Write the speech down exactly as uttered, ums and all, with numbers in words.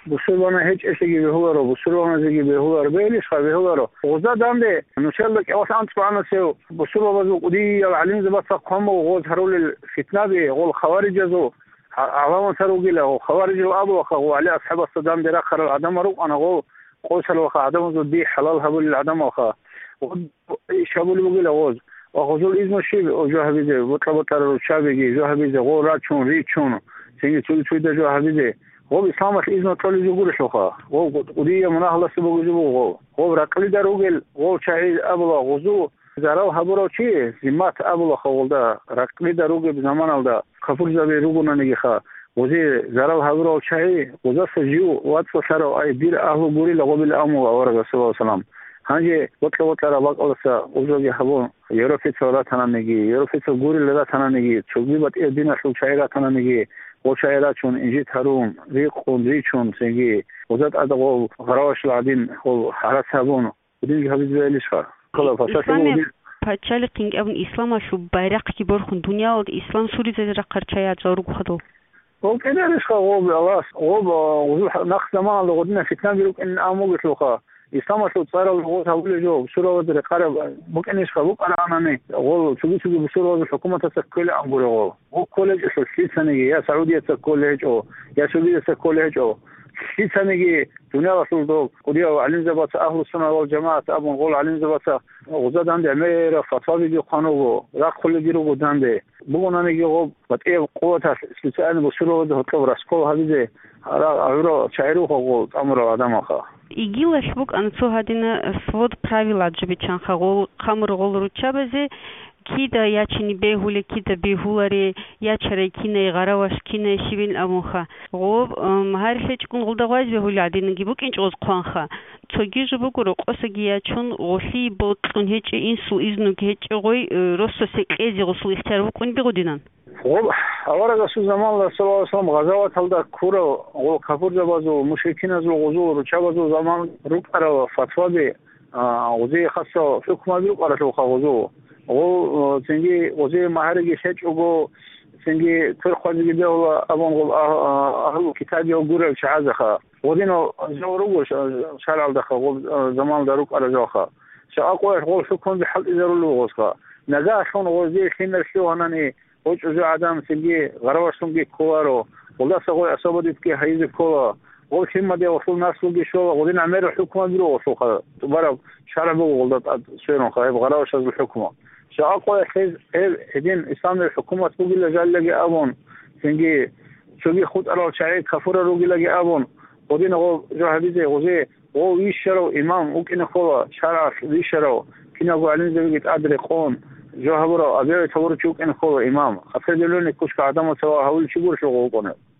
بسروانا هیچ اشی به هوا رو بسروانا زیگی به هوا رو بیلیش خواهی به هوا رو غزه دانده نوشل که واسه انت بعنا سیو بسروا بزو قدی یا علیم زبط قام و غز هرول فتنه به غل خوارج زو عوام سروقي له خوارج الأبو وخو عليه أصحاب الصدام دي رخر العدم رو أنا غو قوسل وخ عدم زو دي حلال هبول العدم وخ شابول بقي له غوز وخزول إذن الشيء وجوه بيزي بطلب تر شابيجي جوه بيزي غو راتشون ريتشون سيني تولي تولي ده جوه بيزي غو بإسلام الإذن طولي زو قرش وخ غو قدية مناهلة سبقو زو غو غو رقلي در وقل غو شاهد أبو غزو زراو هبورو چی زمات ابو خولدا رقمی دروغ به زمان الدا خفور زبی روغونه نگیخه وزی زراو هبورو چای وزا سجیو وات فسرو ای دیر اهل گوری لقبل امو اور رسول الله سلام هنجه وطلا وطلا باق اولسا اوزوگی هبون یوروفیت سولا تنا نگی یوروفیت گوری لدا تنا نگی چوگی بات ای دین اشو چای را تنا نگی و چای را چون انجی تروم ریق خون ری چون سنگی وزات ادغو غراوش العدین و حرس هبون ودین حبیز بیلیش خوا İslam paçalıqing abun İslam şu bayrak ki borxun dünya oldu İslam Suriye'de qarçaya zorug xado. O kadar iş qavo Allah o وضوح نقص زمان لغدنا فتنة بيروك إن أمور شلوخا إسلام شو صار الغوث هقول جو بسرعة ودري قرب ممكن إيش خبوك أنا أنا ني أقول شو شو بسرعة الحكومة تسكل أقول هو هو كولج إيش شيء سنة يا سعودية تسكل أو يا سعودية تسكل أو شيء سنة دنيا رسول الله ودي علم زبط أهل السنة والجماعة أبو نقول علم زبط وزاد عندي أمير فتوى بيجي قانون راق كل جيرو قدامي بقول أنا يجوا بتأيه قوة استثناء بسرعة وده هتلو راسكو هذه أغيره شعره هو أمر آدم آخر. إيجيل شبك أن سو هادينا свод правила جبتشان خغول خمر غول روتشابزي كيدا ياتشني بيهولي كيدا بيهولاري ياتشري كينا غراوش كينا شيبين أموخا غوب مهارفة تكون غلدا غاز بيهولي عدين نجيبوك إنش غوز قوانخا تسوغي جبوك رو قوساقي ياتشون غوثي بوطلون هيتش إنسو إذنوك هيتش غوي روسو سيكيزي غوصو اختاروك ون بيغو دينان غوب أورا قصو زمان الله صلى الله عليه وسلم غزاوات هلدا كورا غو كفور جبازو مشركين ازو غزو روچابازو زمان روك أرا فتوى بي غزي خاصة فكما بيروك أرا شوخا غزو او سنگی وزیر مهارگی شچ او سنگی تر خوازی به او ابون قول اهل کتابی او گوره شعازخه ودینو زورو شارع دخه زمان دروک ارزاخه شاقوش قول شكون بحل ازرو لوغسخه نجاشون وزیر خینر شو هننی وجه جو عدم سنگی غروشونگی کوارو والله سقوي اصابت كي هيز كولا قول شيء دي وصول ناس لقي شو ودين عمير الحكومه بيرو وصول تبارك شارع بوغلط سيرون خايب غروش الحكومه شاقوي خيز هدين اسلام الحكومه تقول لجال لقي ابون سنجي شوقي خود ارو شاي كفر روغي لقي ابون ودين هو جو حبيبي غزي هو يشرو امام ممكن خو شارع يشرو كنا قو علين زي ادري قوم جو هبرو ابي تور تشوك ان خو امام افدلوني كوش قدم سوا هول شغل شغل كونه